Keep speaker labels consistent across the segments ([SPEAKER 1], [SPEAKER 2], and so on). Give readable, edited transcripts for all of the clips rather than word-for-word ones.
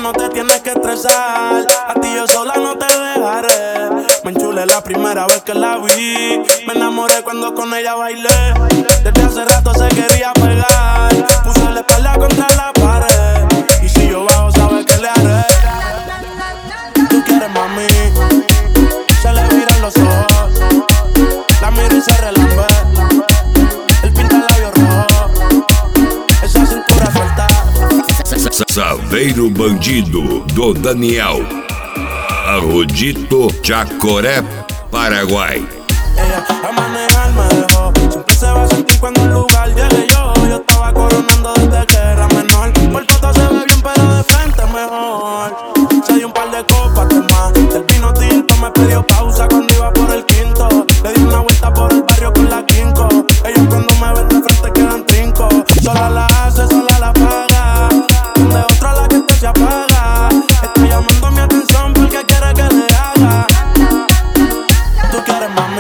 [SPEAKER 1] no te tienes que estresar. A ti yo sola no te dejaré. Me enchulé la primera vez que la vi. Me enamoré cuando con ella bailé. Desde hace rato se quería pegar. Puse la espalda contra la pared. Y si yo bajo, sabes que le haré. Tú quieres, mami. Se le viran los ojos. La miro y se relambe. El pinta labios rojo. Esa cintura suelta.
[SPEAKER 2] Saveiro Bandido do Daniel, Arrodito, Chacoré, Paraguay.
[SPEAKER 1] Ella a manejar me dejó. Siempre se va a sentir cuando el lugar llegue yo. Yo estaba coronando desde que era menor. Por foto se ve bien pero de frente mejor. Se dio un par de copas de más. El vino tinto me pidió pausa cuando iba por el quinto. Le di una vuelta por el barrio con la quinco. Ellos cuando me ven de frente quedan trinco. Sola la hace, sola la paga. De otra la que se apaga. Está llamando mi atención porque quiere que le haga. Tú quieres, mami.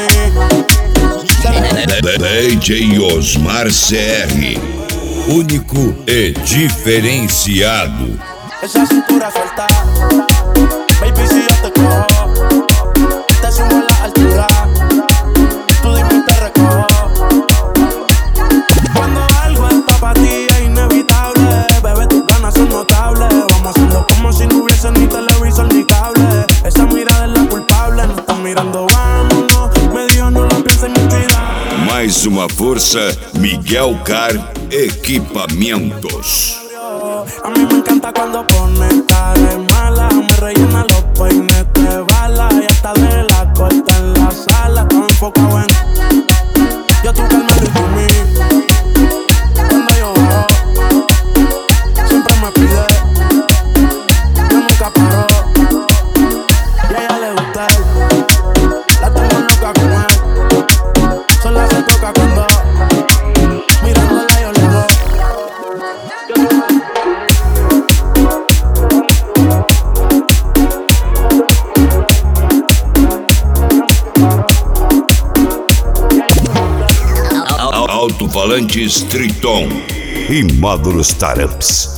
[SPEAKER 2] DJ Osmar CR, único e diferenciado.
[SPEAKER 1] Esa cintura suelta. Baby, si yo te cojo, te subo a la altura. Tú dime y te recojo. Cuando algo está para ti es inevitable. Bebé, tus ganas son notables. Vamos a hacerlo como si no hubiese ni televisor ni cable. Esa mirada es la culpable. No están mirando, vámonos. Me dijo no la pienses mucho y da.
[SPEAKER 2] Mais uma força, Miguel Car Equipamentos.
[SPEAKER 1] A mí me encanta cuando pone cara de mala. Me rellena los peines de bala. Y hasta de la corta en la sala. Estaba enfocado en yo tu calma y tú mí. Cuando yo bajo, siempre me pide. Yo nunca paro. Y a ella le gusta él. La tengo loca con él. Sola se toca cuando mirándola yo le doy.
[SPEAKER 2] Alto-falantes Triton
[SPEAKER 3] e Módulo Startups.